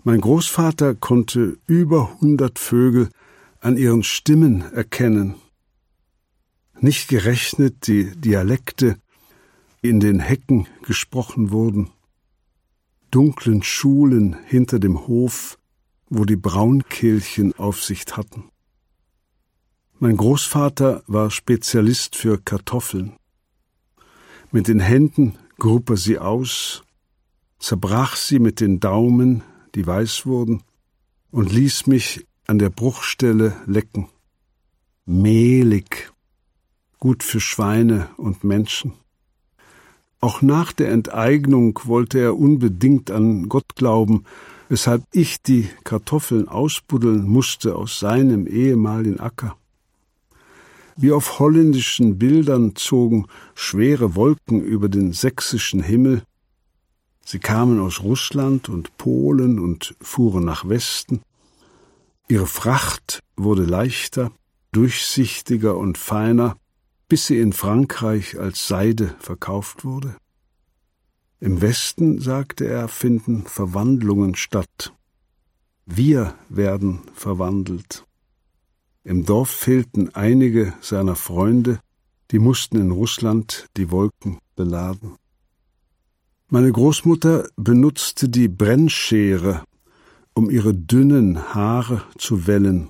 Mein Großvater konnte über 100 Vögel an ihren Stimmen erkennen. Nicht gerechnet die Dialekte, die in den Hecken gesprochen wurden, dunklen Schulen hinter dem Hof, wo die Braunkehlchen Aufsicht hatten. Mein Großvater war Spezialist für Kartoffeln. Mit den Händen grub er sie aus, zerbrach sie mit den Daumen, die weiß wurden, und ließ mich an der Bruchstelle lecken. Mehlig, gut für Schweine und Menschen. Auch nach der Enteignung wollte er unbedingt an Gott glauben, weshalb ich die Kartoffeln ausbuddeln musste aus seinem ehemaligen Acker. Wie auf holländischen Bildern zogen schwere Wolken über den sächsischen Himmel. Sie kamen aus Russland und Polen und fuhren nach Westen. Ihre Fracht wurde leichter, durchsichtiger und feiner, bis sie in Frankreich als Seide verkauft wurde. Im Westen, sagte er, finden Verwandlungen statt. Wir werden verwandelt. Im Dorf fehlten einige seiner Freunde, die mussten in Russland die Wolken beladen. Meine Großmutter benutzte die Brennschere, um ihre dünnen Haare zu wellen.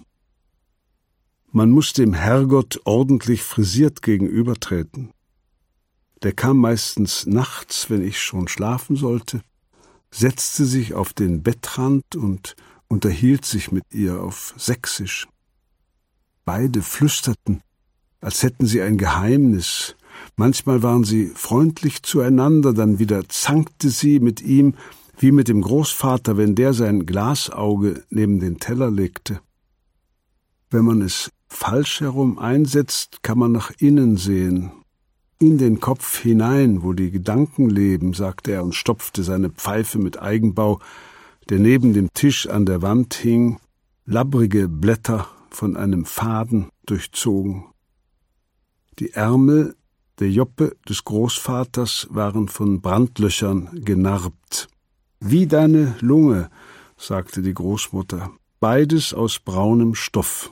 Man muss dem Herrgott ordentlich frisiert gegenübertreten. Der kam meistens nachts, wenn ich schon schlafen sollte, setzte sich auf den Bettrand und unterhielt sich mit ihr auf Sächsisch. Beide flüsterten, als hätten sie ein Geheimnis. Manchmal waren sie freundlich zueinander, dann wieder zankte sie mit ihm, wie mit dem Großvater, wenn der sein Glasauge neben den Teller legte. Wenn man es falsch herum einsetzt, kann man nach innen sehen. In den Kopf hinein, wo die Gedanken leben, sagte er und stopfte seine Pfeife mit Eigenbau, der neben dem Tisch an der Wand hing, labbrige Blätter von einem Faden durchzogen. Die Ärmel der Joppe des Großvaters waren von Brandlöchern genarbt. »Wie deine Lunge«, sagte die Großmutter, »beides aus braunem Stoff.«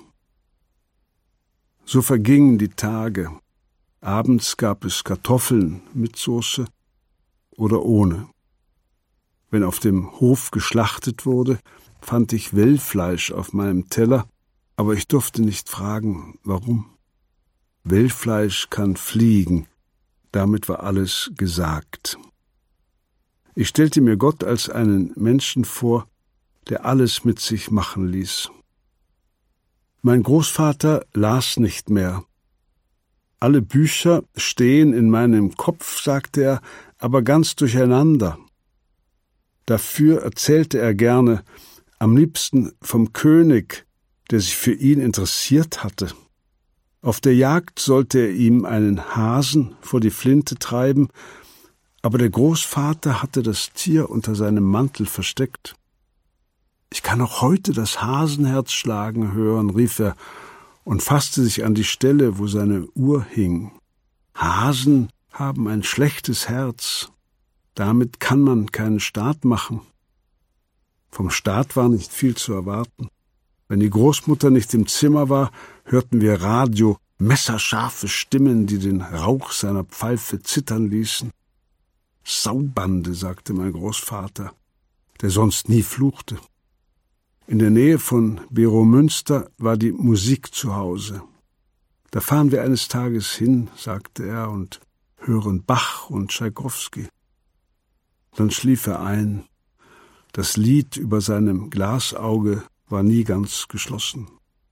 So vergingen die Tage. Abends gab es Kartoffeln mit Soße oder ohne. Wenn auf dem Hof geschlachtet wurde, fand ich Wellfleisch auf meinem Teller, aber ich durfte nicht fragen, warum. Wellfleisch kann fliegen, damit war alles gesagt. Ich stellte mir Gott als einen Menschen vor, der alles mit sich machen ließ. Mein Großvater las nicht mehr. Alle Bücher stehen in meinem Kopf, sagte er, aber ganz durcheinander. Dafür erzählte er gerne, am liebsten vom König, der sich für ihn interessiert hatte. Auf der Jagd sollte er ihm einen Hasen vor die Flinte treiben, aber der Großvater hatte das Tier unter seinem Mantel versteckt. »Ich kann auch heute das Hasenherz schlagen hören«, rief er und fasste sich an die Stelle, wo seine Uhr hing. »Hasen haben ein schlechtes Herz. Damit kann man keinen Staat machen.« Vom Staat war nicht viel zu erwarten. Wenn die Großmutter nicht im Zimmer war, hörten wir Radio, messerscharfe Stimmen, die den Rauch seiner Pfeife zittern ließen. »Saubande«, sagte mein Großvater, der sonst nie fluchte. In der Nähe von Beromünster war die Musik zu Hause. »Da fahren wir eines Tages hin«, sagte er, »und hören Bach und Tschaikowski.« Dann schlief er ein. Das Lid über seinem Glasauge war nie ganz geschlossen.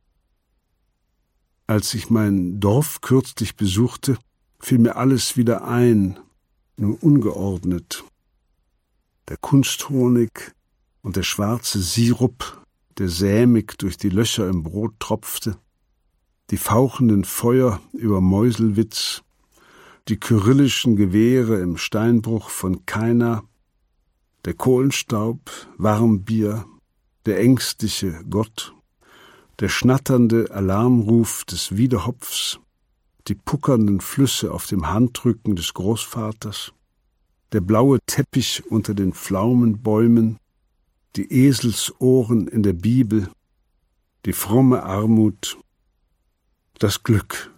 Als ich mein Dorf kürzlich besuchte, fiel mir alles wieder ein, nur ungeordnet. Der Kunsthonig und der schwarze Sirup, der sämig durch die Löcher im Brot tropfte, die fauchenden Feuer über Meuselwitz, die kyrillischen Gewehre im Steinbruch von Kaina, der Kohlenstaub, Warmbier, der ängstliche Gott, der schnatternde Alarmruf des Wiedehopfs, die puckernden Flüsse auf dem Handrücken des Großvaters, der blaue Teppich unter den Pflaumenbäumen, die Eselsohren in der Bibel, die fromme Armut, das Glück.